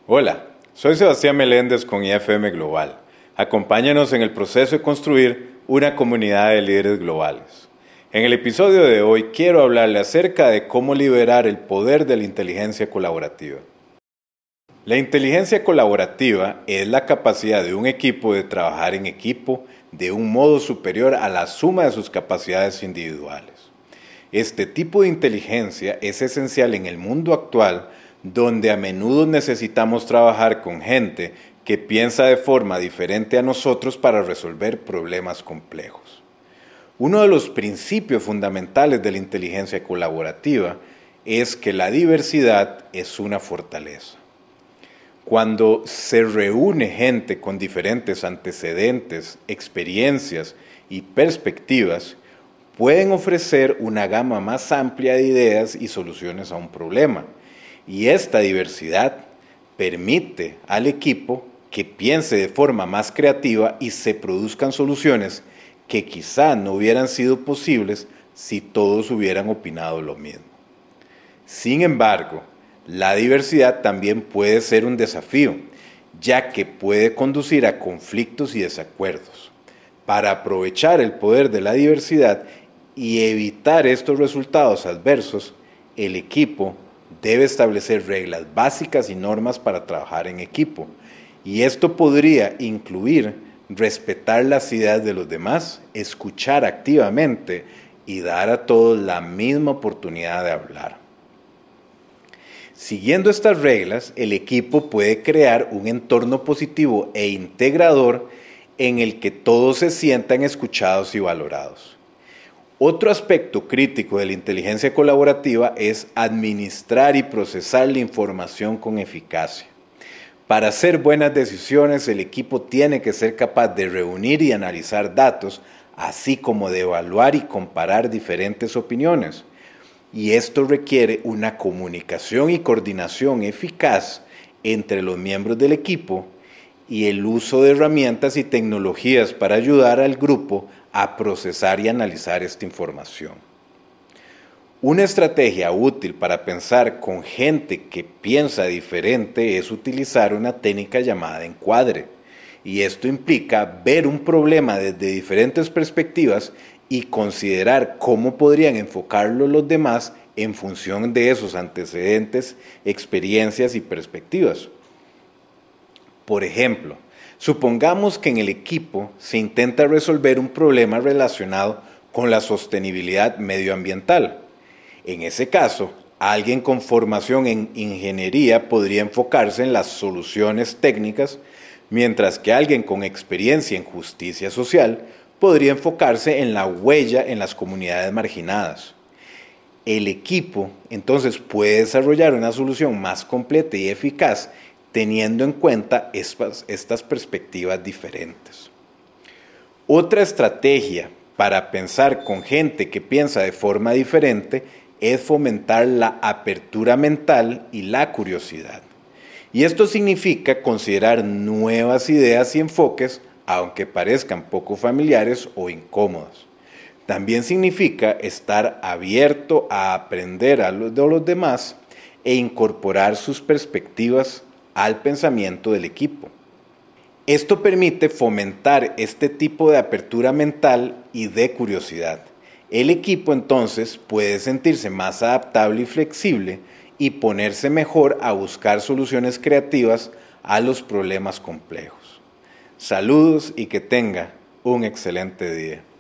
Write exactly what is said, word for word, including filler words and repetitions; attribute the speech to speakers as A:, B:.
A: Hola, soy Sebastián Meléndez con I F M Global. Acompáñanos en el proceso de construir una comunidad de líderes globales. En el episodio de hoy quiero hablarle acerca de cómo liberar el poder de la inteligencia colaborativa. La inteligencia colaborativa es la capacidad de un equipo de trabajar en equipo de un modo superior a la suma de sus capacidades individuales. Este tipo de inteligencia es esencial en el mundo actual, donde a menudo necesitamos trabajar con gente que piensa de forma diferente a nosotros para resolver problemas complejos. Uno de los principios fundamentales de la inteligencia colaborativa es que la diversidad es una fortaleza. Cuando se reúne gente con diferentes antecedentes, experiencias y perspectivas, pueden ofrecer una gama más amplia de ideas y soluciones a un problema. Y esta diversidad permite al equipo que piense de forma más creativa y se produzcan soluciones que quizá no hubieran sido posibles si todos hubieran opinado lo mismo. Sin embargo, la diversidad también puede ser un desafío, ya que puede conducir a conflictos y desacuerdos. Para aprovechar el poder de la diversidad y evitar estos resultados adversos, el equipo debe establecer reglas básicas y normas para trabajar en equipo, y esto podría incluir respetar las ideas de los demás, escuchar activamente y dar a todos la misma oportunidad de hablar. Siguiendo estas reglas, el equipo puede crear un entorno positivo e integrador en el que todos se sientan escuchados y valorados. Otro aspecto crítico de la inteligencia colaborativa es administrar y procesar la información con eficacia. Para hacer buenas decisiones, el equipo tiene que ser capaz de reunir y analizar datos, así como de evaluar y comparar diferentes opiniones. Y esto requiere una comunicación y coordinación eficaz entre los miembros del equipo y el uso de herramientas y tecnologías para ayudar al grupo a procesar y analizar esta información. Una estrategia útil para pensar con gente que piensa diferente es utilizar una técnica llamada encuadre, y esto implica ver un problema desde diferentes perspectivas y considerar cómo podrían enfocarlo los demás en función de esos antecedentes, experiencias y perspectivas. Por ejemplo, supongamos que en el equipo se intenta resolver un problema relacionado con la sostenibilidad medioambiental. En ese caso, alguien con formación en ingeniería podría enfocarse en las soluciones técnicas, mientras que alguien con experiencia en justicia social podría enfocarse en la huella en las comunidades marginadas. El equipo entonces puede desarrollar una solución más completa y eficaz teniendo en cuenta estas, estas perspectivas diferentes. Otra estrategia para pensar con gente que piensa de forma diferente es fomentar la apertura mental y la curiosidad. Y esto significa considerar nuevas ideas y enfoques, aunque parezcan poco familiares o incómodos. También significa estar abierto a aprender a los, de los demás e incorporar sus perspectivas al pensamiento del equipo. Esto permite fomentar este tipo de apertura mental y de curiosidad. El equipo entonces puede sentirse más adaptable y flexible y ponerse mejor a buscar soluciones creativas a los problemas complejos. Saludos y que tenga un excelente día.